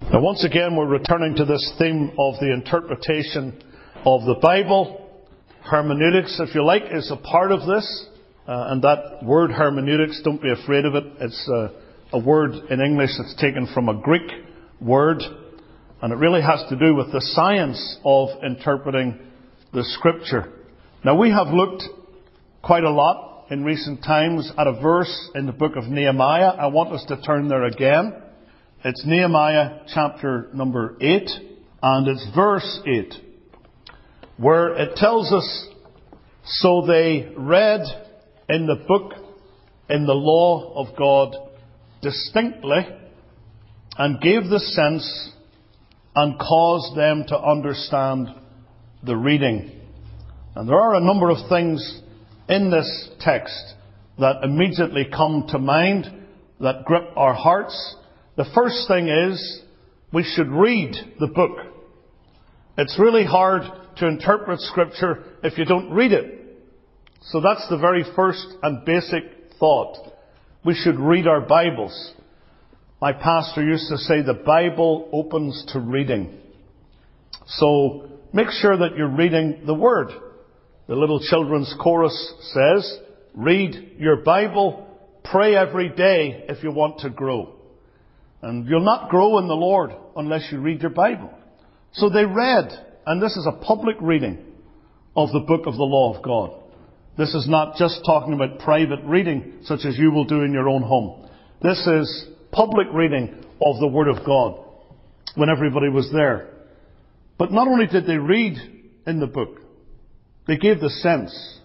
Now, once again, we're returning to this theme of the interpretation of the Bible. Hermeneutics, if you like, is a part of this. And that word hermeneutics, don't be afraid of it. It's a word in English that's taken from a Greek word. And it really has to do with the science of interpreting the Scripture. Now, we have looked quite a lot in recent times at a verse in the book of Nehemiah. I want us to turn there again. It's Nehemiah chapter number 8, and it's verse 8, where it tells us, "So they read in the book, in the law of God, distinctly, and gave the sense, and caused them to understand the reading." And there are a number of things in this text that immediately come to mind, that grip our hearts. The first thing is, we should read the book. It's really hard to interpret Scripture if you don't read it. So that's the very first and basic thought. We should read our Bibles. My pastor used to say the Bible opens to reading. So make sure that you're reading the Word. The little children's chorus says, read your Bible, pray every day if you want to grow. And you'll not grow in the Lord unless you read your Bible. So they read, and this is a public reading of the book of the law of God. This is not just talking about private reading, such as you will do in your own home. This is public reading of the Word of God when everybody was there. But not only did they read in the book, they gave the sense.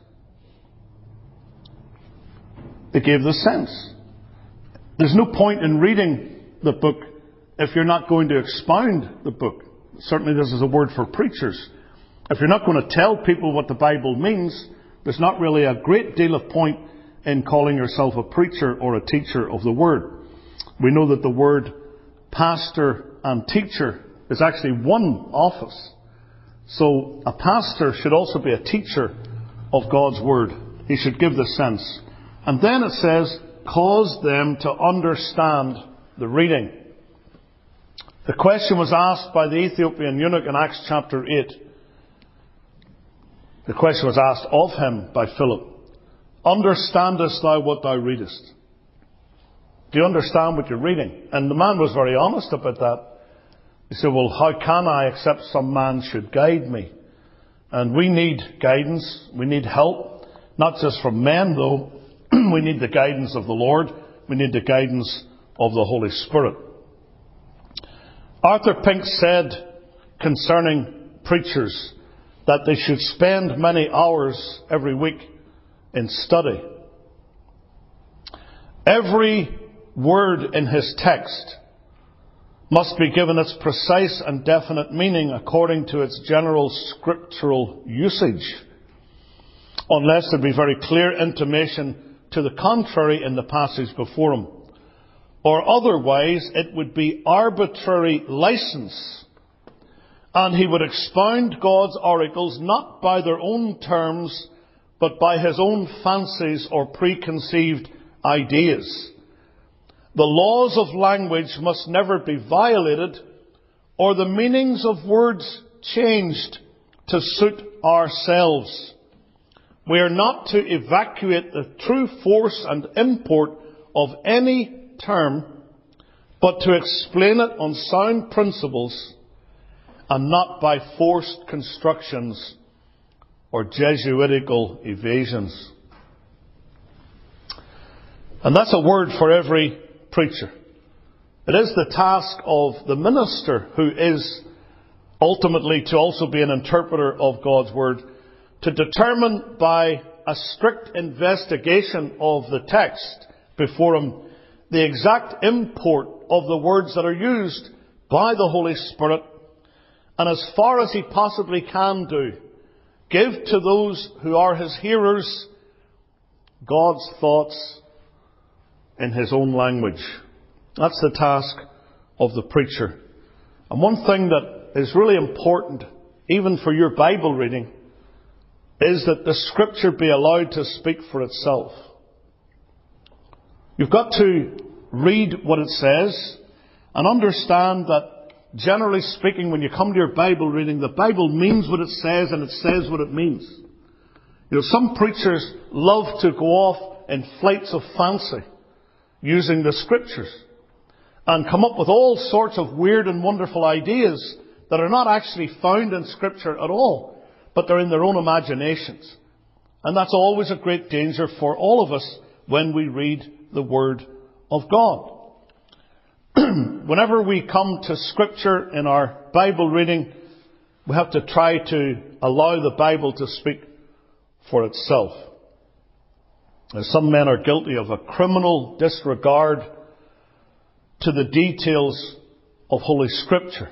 They gave the sense. There's no point in reading the book if you're not going to expound the book. Certainly this is a word for preachers. If you're not going to tell people what the Bible means, there's not really a great deal of point in calling yourself a preacher or a teacher of the Word. We know that the word pastor and teacher is actually one office. So a pastor should also be a teacher of God's Word. He should give the sense. And then it says, cause them to understand the reading. The question was asked by the Ethiopian eunuch in Acts chapter 8. The question was asked of him by Philip. Understandest thou what thou readest? Do you understand what you're reading? And the man was very honest about that. He said, well, how can I except some man should guide me? And we need guidance. We need help. Not just from men, though. We need the guidance of the Lord. We need the guidance of the Holy Spirit. Arthur Pink said concerning preachers that they should spend many hours every week in study. Every word in his text must be given its precise and definite meaning according to its general scriptural usage, unless there be very clear intimation to the contrary in the passage before him. Or otherwise it would be arbitrary license, and he would expound God's oracles not by their own terms, but by his own fancies or preconceived ideas. The laws of language must never be violated, or the meanings of words changed to suit ourselves. We are not to evacuate the true force and import of any term, but to explain it on sound principles and not by forced constructions or Jesuitical evasions. And that's a word for every preacher. It is the task of the minister, who is ultimately to also be an interpreter of God's Word, to determine by a strict investigation of the text before him the exact import of the words that are used by the Holy Spirit, and as far as he possibly can do, give to those who are his hearers God's thoughts in his own language. That's the task of the preacher. And one thing that is really important, even for your Bible reading, is that the Scripture be allowed to speak for itself. You've got to read what it says and understand that generally speaking, when you come to your Bible reading, the Bible means what it says and it says what it means. Some preachers love to go off in flights of fancy using the Scriptures and come up with all sorts of weird and wonderful ideas that are not actually found in Scripture at all, but they're in their own imaginations. And that's always a great danger for all of us when we read the Word of God. Whenever we come to Scripture in our Bible reading, we have to try to allow the Bible to speak for itself. Some men are guilty of a criminal disregard to the details of Holy Scripture.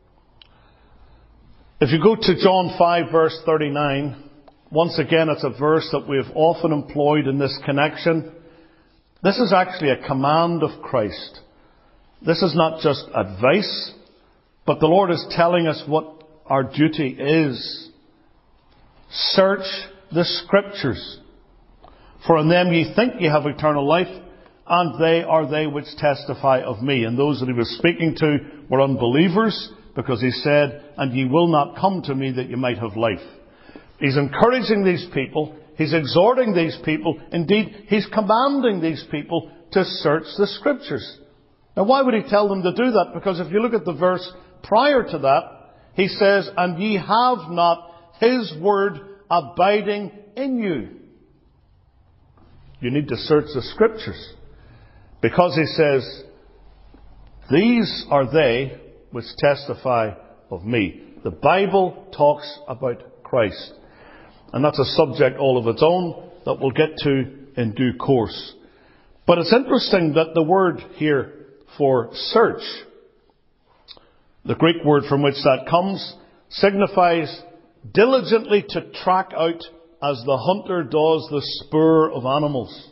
If you go to John 5 verse 39, once again it's a verse that we have often employed in this connection. This is actually a command of Christ. This is not just advice, but the Lord is telling us what our duty is. Search the Scriptures, for in them ye think ye have eternal life, and they are they which testify of me. And those that he was speaking to were unbelievers, because he said, and ye will not come to me that ye might have life. He's encouraging these people. He's exhorting these people. Indeed, he's commanding these people to search the Scriptures. Now, why would he tell them to do that? Because if you look at the verse prior to that, he says, and ye have not his word abiding in you. You need to search the Scriptures. Because he says, these are they which testify of me. The Bible talks about Christ. And that's a subject all of its own that we'll get to in due course. But it's interesting that the word here for search, the Greek word from which that comes, signifies diligently to track out as the hunter does the spoor of animals.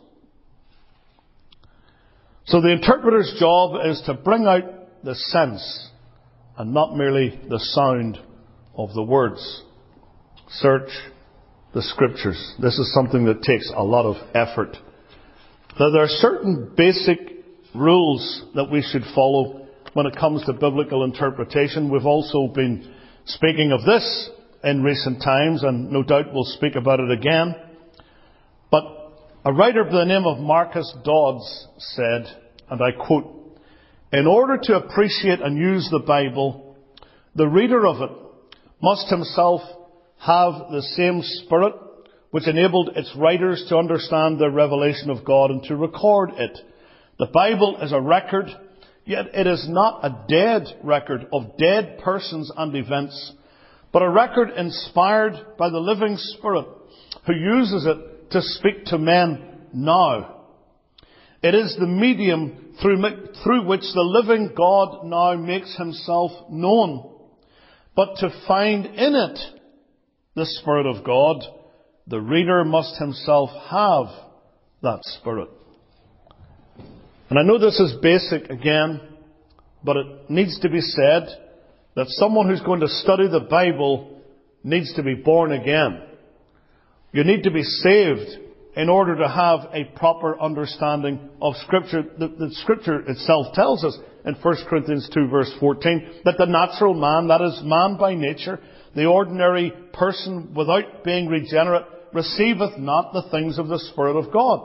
So the interpreter's job is to bring out the sense and not merely the sound of the words. Search the Scriptures. This is something that takes a lot of effort. Now, there are certain basic rules that we should follow when it comes to biblical interpretation. We've also been speaking of this in recent times, and no doubt we'll speak about it again. But a writer by the name of Marcus Dodds said, and I quote, "In order to appreciate and use the Bible, the reader of it must himself have the same spirit which enabled its writers to understand the revelation of God and to record it. The Bible is a record, yet it is not a dead record of dead persons and events, but a record inspired by the living Spirit who uses it to speak to men now. It is the medium through which the living God now makes himself known. But to find in it the Spirit of God, the reader must himself have that Spirit." And I know this is basic again, but it needs to be said that someone who's going to study the Bible needs to be born again. You need to be saved in order to have a proper understanding of Scripture. The Scripture itself tells us in 1 Corinthians 2 verse 14 that the natural man, that is man by nature, the ordinary person without being regenerate, receiveth not the things of the Spirit of God,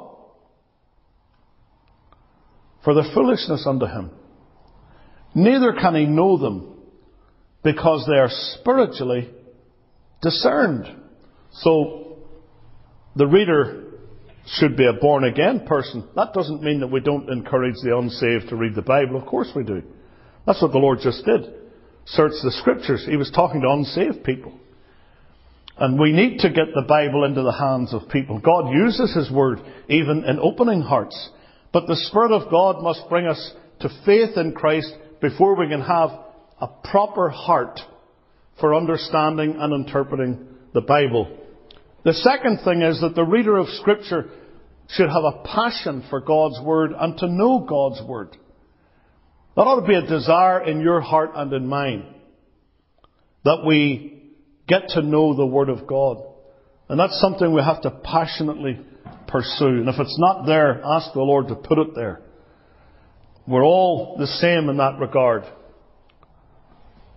for the foolishness unto him. Neither can he know them, because they are spiritually discerned. So, the reader should be a born-again person. That doesn't mean that we don't encourage the unsaved to read the Bible. Of course we do. That's what the Lord just did. Search the Scriptures. He was talking to unsaved people. And we need to get the Bible into the hands of people. God uses His Word even in opening hearts. But the Spirit of God must bring us to faith in Christ before we can have a proper heart for understanding and interpreting the Bible. The second thing is that the reader of Scripture should have a passion for God's Word and to know God's Word. That ought to be a desire in your heart and in mine, that we get to know the Word of God. And that's something we have to passionately pursue. And if it's not there, ask the Lord to put it there. We're all the same in that regard.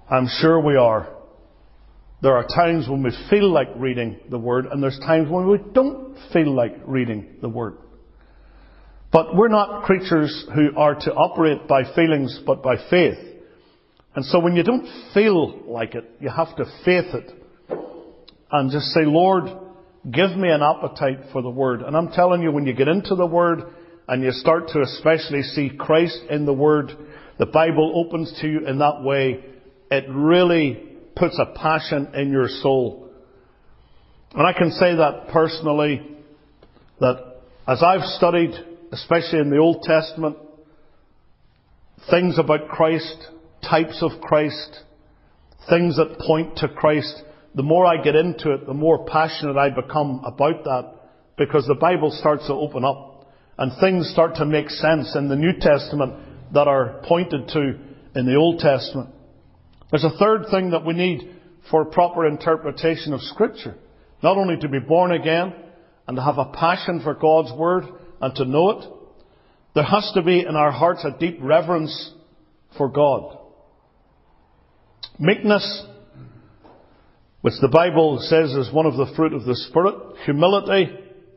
I'm sure we are. There are times when we feel like reading the Word, and there's times when we don't feel like reading the Word. But we're not creatures who are to operate by feelings, but by faith. And so when you don't feel like it, you have to faith it. And just say, Lord, give me an appetite for the Word. And I'm telling you, when you get into the Word, and you start to especially see Christ in the Word, the Bible opens to you in that way. It really puts a passion in your soul. And I can say that personally, that as I've studied, especially in the Old Testament, things about Christ, types of Christ, things that point to Christ, the more I get into it, the more passionate I become about that, because the Bible starts to open up and things start to make sense in the New Testament that are pointed to in the Old Testament. There's a third thing that we need for proper interpretation of Scripture. Not only to be born again and to have a passion for God's Word and to know it, there has to be in our hearts a deep reverence for God. Meekness, which the Bible says is one of the fruit of the Spirit, humility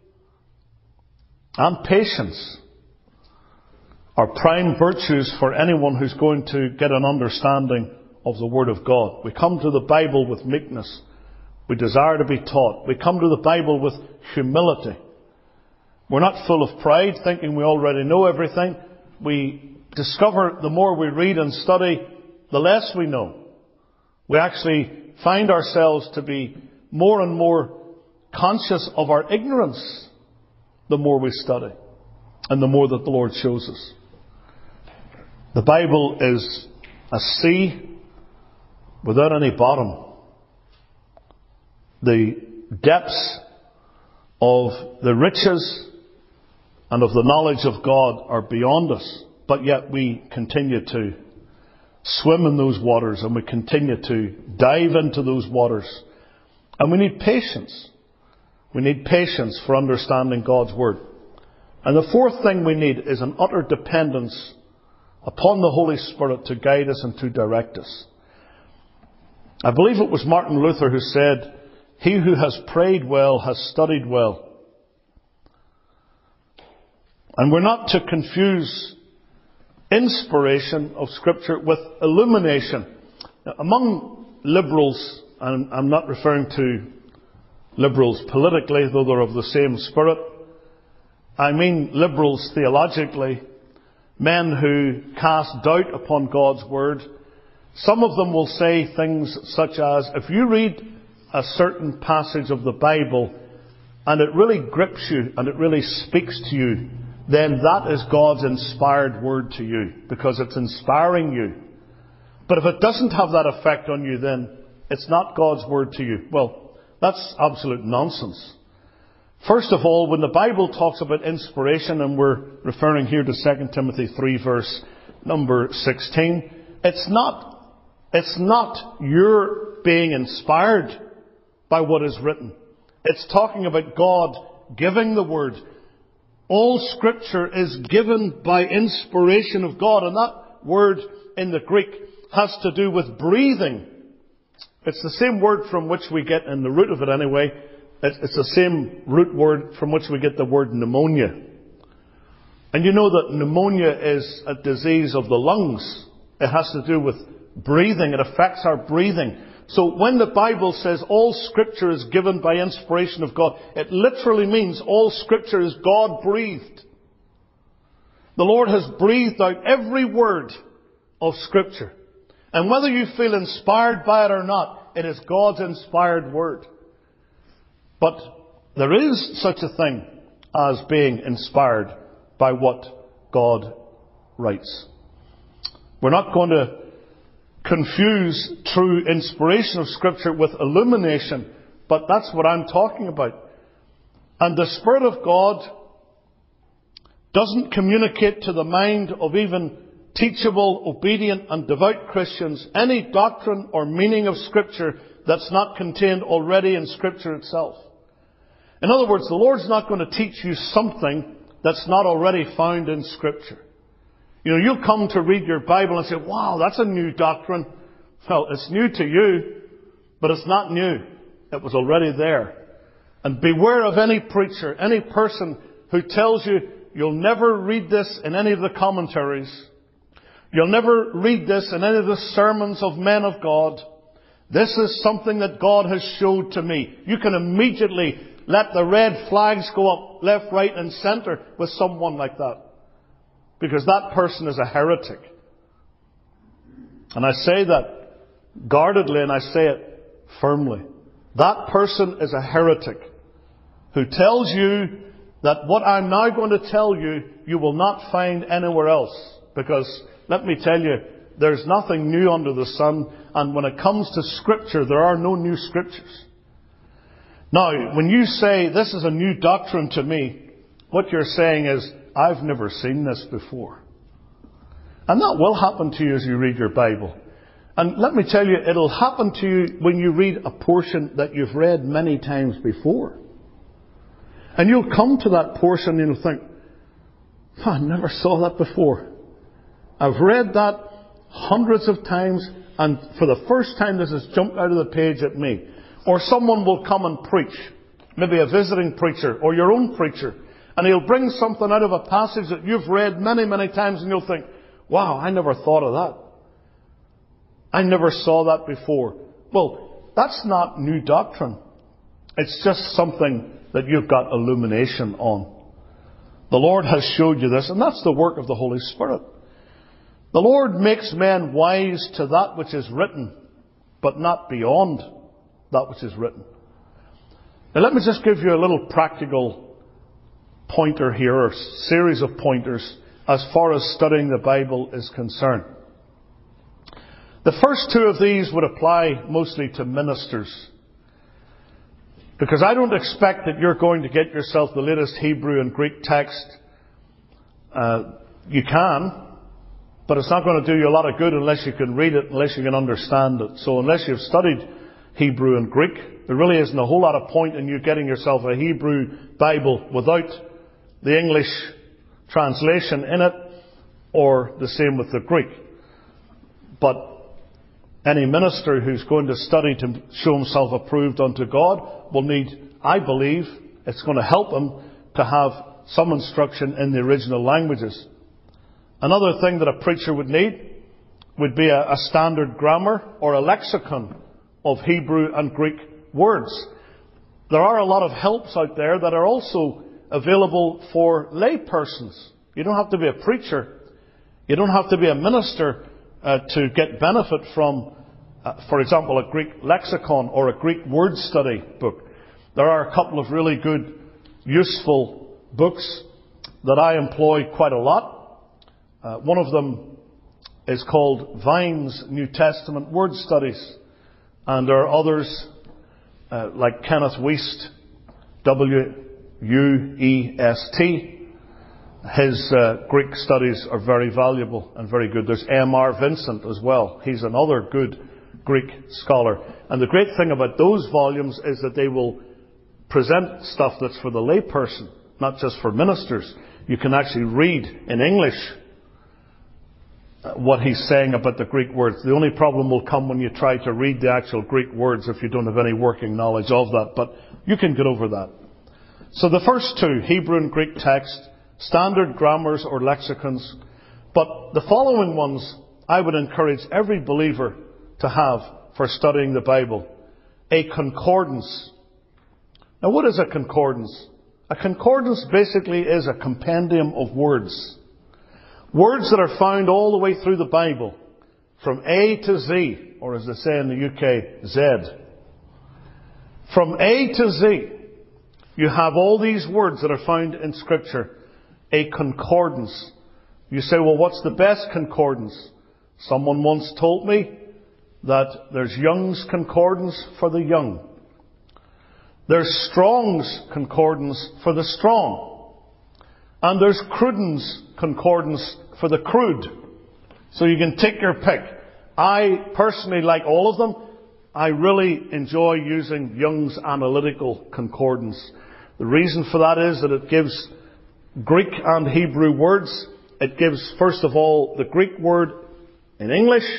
and patience are prime virtues for anyone who's going to get an understanding of the Word of God. We come to the Bible with meekness. We desire to be taught. We come to the Bible with humility. We're not full of pride, thinking we already know everything. We discover the more we read and study, the less we know. We actually find ourselves to be more and more conscious of our ignorance the more we study and the more that the Lord shows us. The Bible is a sea without any bottom. The depths of the riches and of the knowledge of God are beyond us, but yet we continue to swim in those waters and we continue to dive into those waters. And we need patience. We need patience for understanding God's Word. And the fourth thing we need is an utter dependence upon the Holy Spirit to guide us and to direct us. I believe it was Martin Luther who said, "He who has prayed well has studied well." And we're not to confuse inspiration of Scripture with illumination. Now, among liberals, and I'm not referring to liberals politically, though they're of the same spirit, I mean liberals theologically, men who cast doubt upon God's Word. Some of them will say things such as, if you read a certain passage of the Bible and it really grips you and it really speaks to you, then that is God's inspired Word to you, because it's inspiring you. But if it doesn't have that effect on you, then it's not God's Word to you. Well, that's absolute nonsense. First of all, when the Bible talks about inspiration, and we're referring here to 2 Timothy 3 verse number 16, it's not your being inspired by what is written. It's talking about God giving the Word. All Scripture is given by inspiration of God, and that word in the Greek has to do with breathing. It's the same word from which we get, in the root of it anyway, it's the same root word from which we get the word pneumonia. And you know that pneumonia is a disease of the lungs. It has to do with breathing. It affects our breathing. So when the Bible says all Scripture is given by inspiration of God, it literally means all Scripture is God-breathed. The Lord has breathed out every word of Scripture. And whether you feel inspired by it or not, it is God's inspired Word. But there is such a thing as being inspired by what God writes. We're not going to confuse true inspiration of Scripture with illumination, but that's what I'm talking about. And the Spirit of God doesn't communicate to the mind of even teachable, obedient and devout Christians any doctrine or meaning of Scripture that's not contained already in Scripture itself. In other words, the Lord's not going to teach you something that's not already found in Scripture. You know, you'll come to read your Bible and say, wow, that's a new doctrine Well, it's new to you, but it's not new. It was already there. And beware of any preacher, any person who tells you you'll never read this in any of the commentaries. You'll never read this in any of the sermons of men of God. This is something that God has showed to me. You can immediately let the red flags go up left, right and centre with someone like that. Because that person is a heretic. And I say that guardedly and I say it firmly. That person is a heretic who tells you that what I'm now going to tell you, you will not find anywhere else. Because, let me tell you, there's nothing new under the sun. And when it comes to Scripture, there are no new Scriptures. Now, when you say, this is a new doctrine to me, what you're saying is, I've never seen this before. And that will happen to you as you read your Bible. And let me tell you, it'll happen to you when you read a portion that you've read many times before. And you'll come to that portion and you'll think, I never saw that before. I've read that hundreds of times, and for the first time this has jumped out of the page at me. Or someone will come and preach, maybe a visiting preacher or your own preacher, and he'll bring something out of a passage that you've read many, many times, and you'll think, wow, I never thought of that. I never saw that before. Well, that's not new doctrine. It's just something that you've got illumination on. The Lord has showed you this, and that's the work of the Holy Spirit. The Lord makes men wise to that which is written, but not beyond that which is written. Now let me just give you a little practical pointer here, or series of pointers, as far as studying the Bible is concerned. The first two of these would apply mostly to ministers. Because I don't expect that you're going to get yourself the latest Hebrew and Greek text. You can, but it's not going to do you a lot of good unless you can read it, unless you can understand it. So unless you've studied Hebrew and Greek, there really isn't a whole lot of point in you getting yourself a Hebrew Bible without the English translation in it, or the same with the Greek. But any minister who's going to study to show himself approved unto God will need, I believe, it's going to help him to have some instruction in the original languages. Another thing that a preacher would need would be a standard grammar or a lexicon of Hebrew and Greek words. There are a lot of helps out there that are also available for lay persons. You don't have to be a preacher. You don't have to be a minister to get benefit from, for example, a Greek lexicon or a Greek word study book. There are a couple of really good, useful books that I employ quite a lot. One of them is called Vine's New Testament Word Studies. And there are others like Kenneth Wuest, W-U-E-S-T. His Greek studies are very valuable and very good. There's M.R. Vincent as well. He's another good Greek scholar. And the great thing about those volumes is that they will present stuff that's for the layperson, not just for ministers. You can actually read in English what he's saying about the Greek words. The only problem will come when you try to read the actual Greek words if you don't have any working knowledge of that. But you can get over that. So the first two, Hebrew and Greek text, standard grammars or lexicons. But the following ones I would encourage every believer to have for studying the Bible. A concordance. Now what is a concordance? A concordance basically is a compendium of words. Words that are found all the way through the Bible. From A to Z, or as they say in the UK, Z. From A to Z, you have all these words that are found in Scripture. A concordance. You say, well, what's the best concordance? Someone once told me that there's Young's Concordance for the young. There's Strong's Concordance for the strong. And there's Cruden's Concordance for the crude. So you can take your pick. I personally like all of them. I really enjoy using Young's Analytical Concordance. The reason for that is that it gives Greek and Hebrew words. It gives, first of all, the Greek word in English,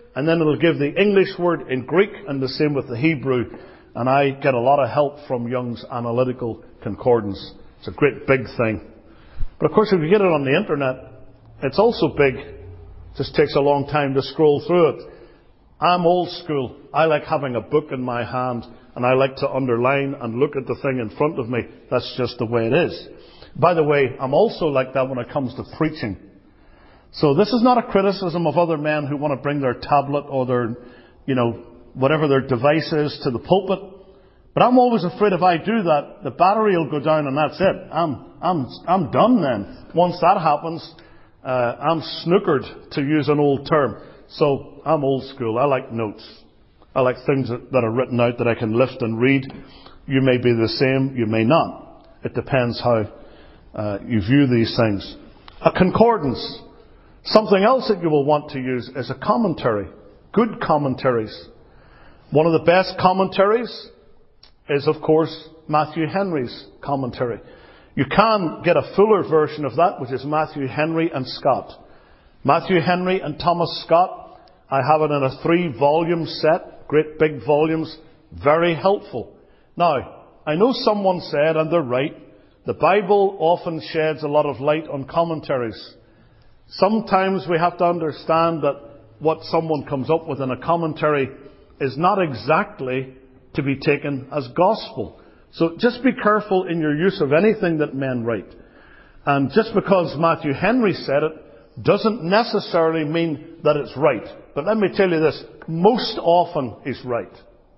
and then it'll give the English word in Greek, and the same with the Hebrew. And I get a lot of help from Young's Analytical Concordance. It's a great big thing. But of course, if you get it on the internet, it's also big. It just takes a long time to scroll through it. I'm old school. I like having a book in my hand, and I like to underline and look at the thing in front of me. That's just the way it is. By the way, I'm also like that when it comes to preaching. So this is not a criticism of other men who want to bring their tablet or their, whatever their device is to the pulpit. But I'm always afraid if I do that, the battery will go down and that's it. I'm done then. Once that happens, I'm snookered, to use an old term. So I'm old school. I like notes. I like things that are written out that I can lift and read. You may be the same, you may not. It depends how you view these things. A concordance. Something else that you will want to use is a commentary. Good commentaries. One of the best commentaries is, of course, Matthew Henry's commentary. You can get a fuller version of that, which is Matthew Henry and Scott. Matthew Henry and Thomas Scott. I have it in a 3-volume set, great big volumes, very helpful. Now, I know someone said, and they're right, the Bible often sheds a lot of light on commentaries. Sometimes we have to understand that what someone comes up with in a commentary is not exactly to be taken as gospel. So just be careful in your use of anything that men write. And just because Matthew Henry said it doesn't necessarily mean that it's right. But let me tell you this, most often he's right.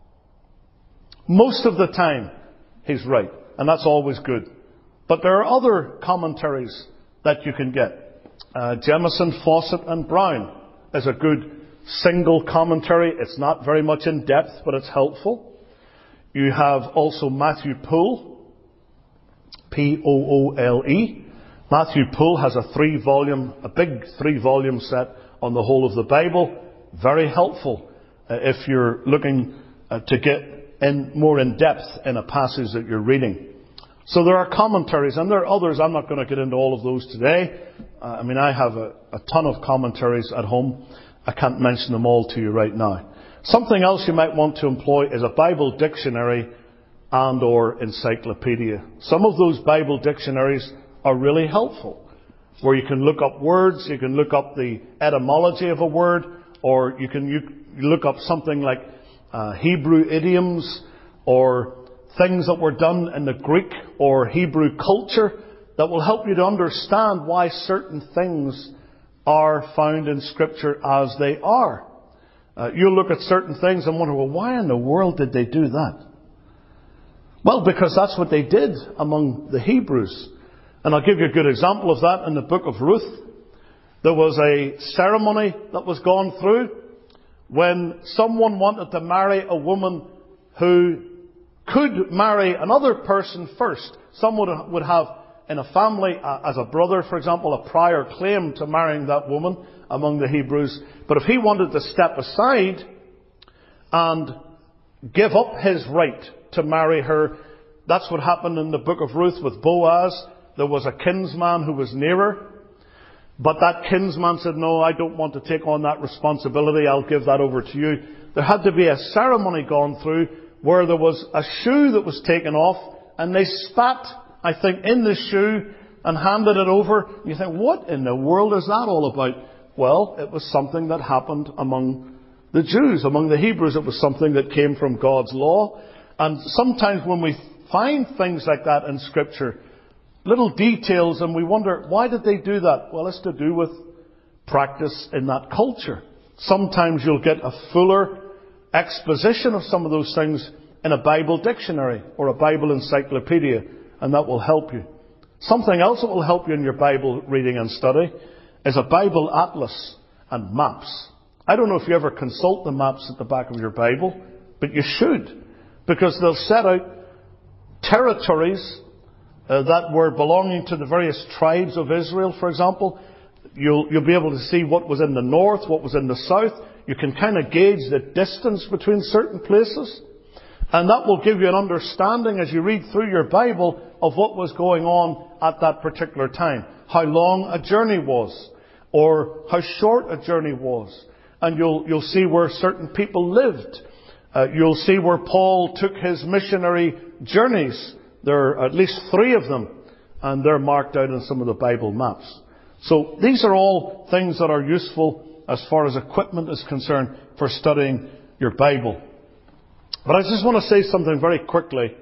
Most of the time he's right. And that's always good. But there are other commentaries that you can get. Jamieson, Fawcett and Brown is a good single commentary. It's not very much in depth, but it's helpful. You have also Matthew Poole, Poole. Matthew Poole has a big 3-volume set on the whole of the Bible. Very helpful if you're looking to get more in depth in a passage that you're reading. So there are commentaries, and there are others. I'm not going to get into all of those today. I have a ton of commentaries at home. I can't mention them all to you right now. Something else you might want to employ is a Bible dictionary and or encyclopedia. Some of those Bible dictionaries are really helpful, where you can look up words, you can look up the etymology of a word, or you look up something like Hebrew idioms or things that were done in the Greek or Hebrew culture that will help you to understand why certain things are found in Scripture as they are. You'll look at certain things and wonder, well, why in the world did they do that? Well, because that's what they did among the Hebrews. And I'll give you a good example of that in the book of Ruth. There was a ceremony that was gone through when someone wanted to marry a woman who could marry another person first. Someone would have in a family, as a brother, for example, a prior claim to marrying that woman among the Hebrews. But if he wanted to step aside and give up his right to marry her, that's what happened in the book of Ruth with Boaz. There was a kinsman who was nearer. But that kinsman said, no, I don't want to take on that responsibility. I'll give that over to you. There had to be a ceremony gone through where there was a shoe that was taken off and they spat, I think, in the shoe and handed it over. You think, what in the world is that all about? Well, it was something that happened among the Jews, among the Hebrews. It was something that came from God's law. And sometimes when we find things like that in Scripture, little details, and we wonder, why did they do that? Well, it's to do with practice in that culture. Sometimes you'll get a fuller exposition of some of those things in a Bible dictionary or a Bible encyclopedia, and that will help you. Something else that will help you in your Bible reading and study is a Bible atlas and maps. I don't know if you ever consult the maps at the back of your Bible, but you should, because they'll set out territories that were belonging to the various tribes of Israel, for example. You'll be able to see what was in the north, what was in the south. You can kind of gauge the distance between certain places. And that will give you an understanding as you read through your Bible of what was going on at that particular time. How long a journey was, or how short a journey was. and you'll see where certain people lived. You'll see where Paul took his missionary journeys. There are at least 3 of them, and they're marked out on some of the Bible maps. So these are all things that are useful as far as equipment is concerned for studying your Bible. But I just want to say something very quickly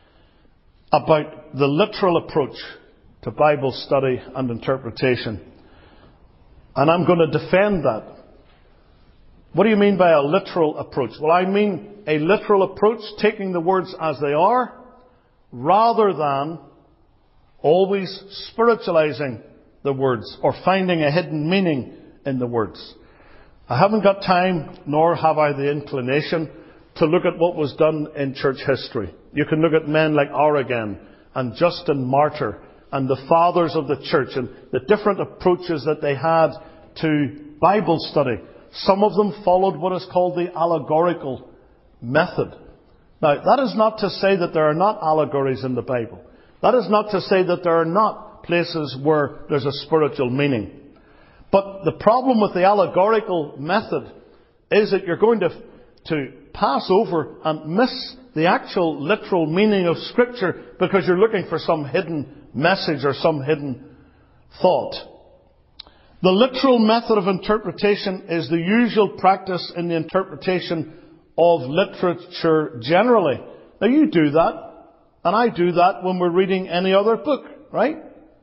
about the literal approach to Bible study and interpretation. And I'm going to defend that. What do you mean by a literal approach? Well, I mean a literal approach, taking the words as they are, rather than always spiritualizing the words or finding a hidden meaning in the words. I haven't got time, nor have I the inclination, to look at what was done in church history. You can look at men like Origen and Justin Martyr and the fathers of the church and the different approaches that they had to Bible study. Some of them followed what is called the allegorical method. Now, that is not to say that there are not allegories in the Bible. That is not to say that there are not places where there's a spiritual meaning. But the problem with the allegorical method is that you're going to pass over and miss the actual literal meaning of Scripture because you're looking for some hidden message or some hidden thought. The literal method of interpretation is the usual practice in the interpretation of literature generally. Now you do that, and I do that when we're reading any other book, right?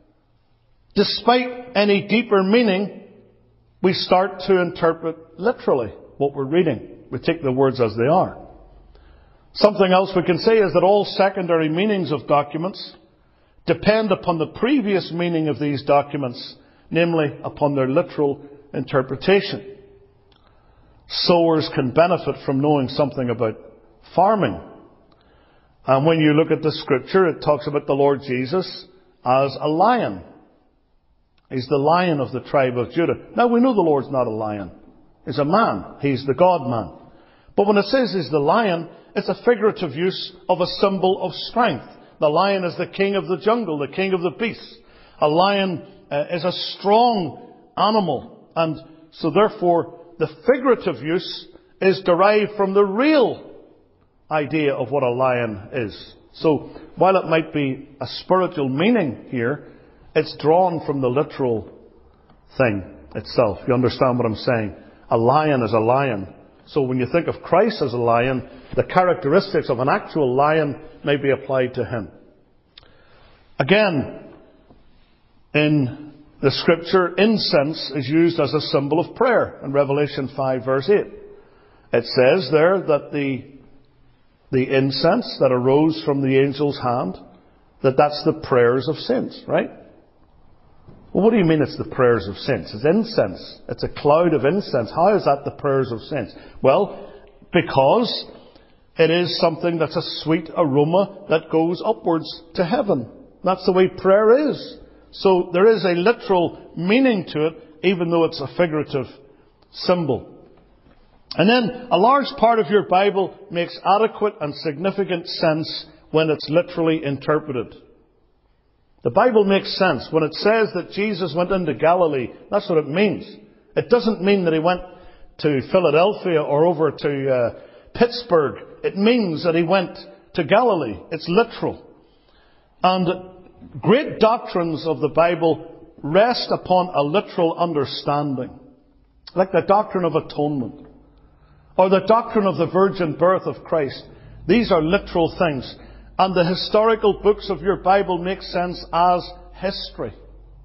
Despite any deeper meaning, we start to interpret literally what we're reading. We take the words as they are. Something else we can say is that all secondary meanings of documents depend upon the previous meaning of these documents, namely upon their literal interpretation. Sowers can benefit from knowing something about farming. And when you look at the Scripture, it talks about the Lord Jesus as a lion. He's the Lion of the tribe of Judah. Now we know the Lord's not a lion. He's a man. He's the God-man. But when it says he's the lion, it's a figurative use of a symbol of strength. The lion is the king of the jungle, the king of the beasts. A lion is a strong animal. And so therefore, the figurative use is derived from the real idea of what a lion is. So while it might be a spiritual meaning here, it's drawn from the literal thing itself. You understand what I'm saying? A lion is a lion. So when you think of Christ as a lion, the characteristics of an actual lion may be applied to him. Again, in the Scripture, incense is used as a symbol of prayer in Revelation 5 verse 8. It says there that the incense that arose from the angel's hand, that's the prayers of saints, right? Well, what do you mean it's the prayers of saints? It's incense. It's a cloud of incense. How is that the prayers of saints? Well, because it is something that's a sweet aroma that goes upwards to heaven. That's the way prayer is. So there is a literal meaning to it, even though it's a figurative symbol. And then a large part of your Bible makes adequate and significant sense when it's literally interpreted. The Bible makes sense. When it says that Jesus went into Galilee, that's what it means. It doesn't mean that he went to Philadelphia or over to Pittsburgh. It means that he went to Galilee. It's literal. And great doctrines of the Bible rest upon a literal understanding. Like the doctrine of atonement. Or the doctrine of the virgin birth of Christ. These are literal things. And the historical books of your Bible make sense as history.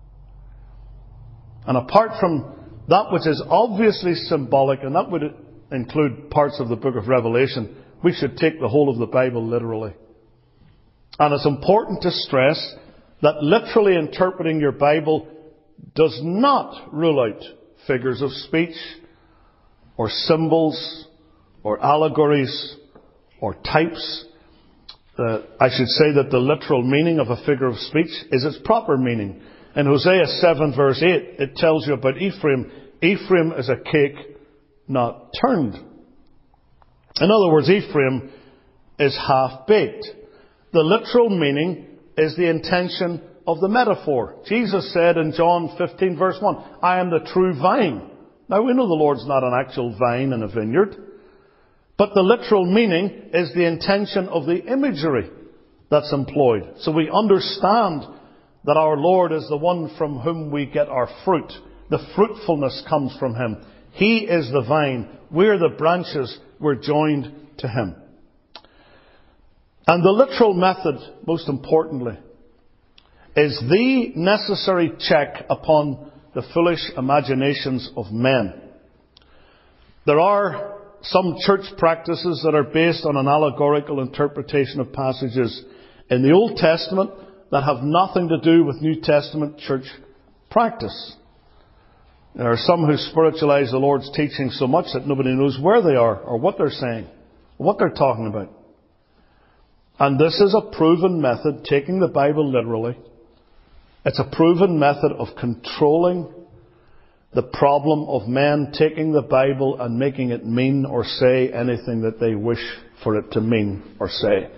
And apart from that which is obviously symbolic, and that would include parts of the book of Revelation, we should take the whole of the Bible literally. And it's important to stress that literally interpreting your Bible does not rule out figures of speech, or symbols, or allegories, or types. I should say that the literal meaning of a figure of speech is its proper meaning. In Hosea 7 verse 8, it tells you about Ephraim. Ephraim is a cake not turned. In other words, Ephraim is half-baked. The literal meaning is the intention of the metaphor. Jesus said in John 15 verse 1, I am the true vine, Now we know the Lord's not an actual vine in a vineyard, but the literal meaning is the intention of the imagery that's employed. So we understand that our Lord is the one from whom we get our fruit. The fruitfulness comes from Him. He is the vine. We're the branches. We're joined to Him. And the literal method, most importantly, is the necessary check upon the foolish imaginations of men. There are some church practices that are based on an allegorical interpretation of passages in the Old Testament that have nothing to do with New Testament church practice. There are some who spiritualize the Lord's teaching so much that nobody knows where they are or what they're saying, or what they're talking about. And this is a proven method, taking the Bible literally. It's a proven method of controlling the problem of men taking the Bible and making it mean or say anything that they wish for it to mean or say.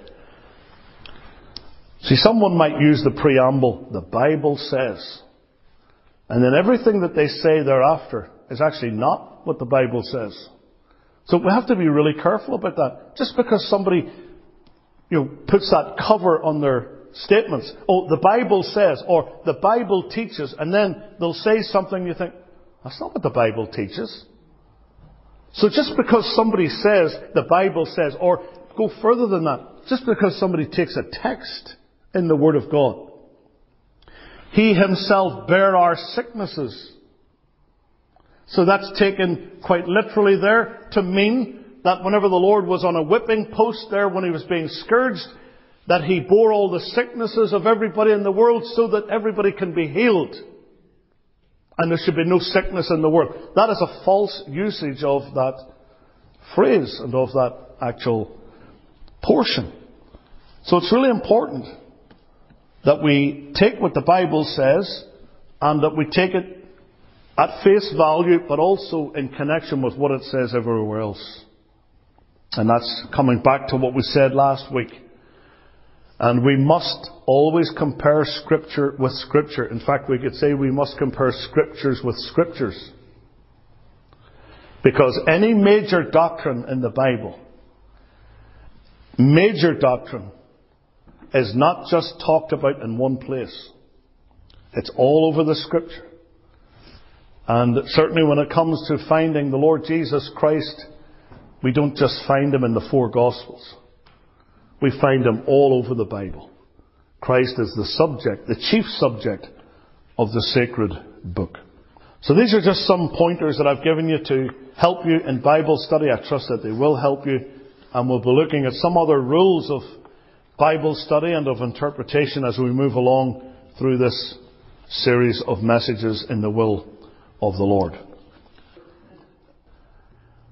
See, someone might use the preamble, the Bible says, and then everything that they say thereafter is actually not what the Bible says. So we have to be really careful about that. Just because somebody, puts that cover on their statements, oh, the Bible says, or the Bible teaches, and then they'll say something you think, that's not what the Bible teaches. So just because somebody says, the Bible says, or go further than that, just because somebody takes a text in the Word of God, He Himself bare our sicknesses. So that's taken quite literally there to mean that whenever the Lord was on a whipping post there, when He was being scourged, that He bore all the sicknesses of everybody in the world so that everybody can be healed. And there should be no sickness in the world. That is a false usage of that phrase and of that actual portion. So it's really important that we take what the Bible says and that we take it at face value, but also in connection with what it says everywhere else. And that's coming back to what we said last week. And we must always compare Scripture with Scripture. In fact, we could say we must compare Scriptures with Scriptures. Because any major doctrine in the Bible, major doctrine, is not just talked about in one place. It's all over the Scripture. And certainly when it comes to finding the Lord Jesus Christ, we don't just find Him in the four Gospels. We find Him all over the Bible. Christ is the subject, the chief subject of the sacred book. So these are just some pointers that I've given you to help you in Bible study. I trust that they will help you. And we'll be looking at some other rules of Bible study and of interpretation as we move along through this series of messages in the will of the Lord.